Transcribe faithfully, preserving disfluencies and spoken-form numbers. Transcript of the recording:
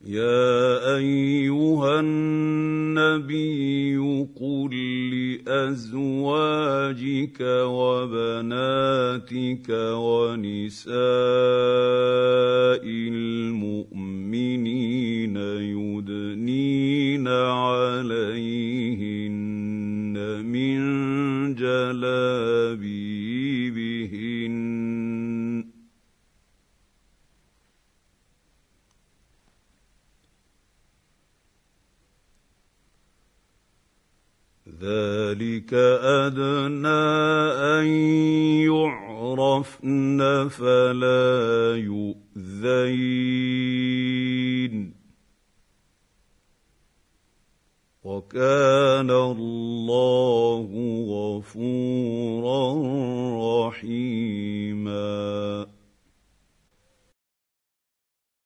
يا أيها النبي قل لأزواجك وبناتك ونساء المؤمنين يدنين عليهن من جلابيبهن ذلك أدنى أن يعرفن فلا يؤذين وكان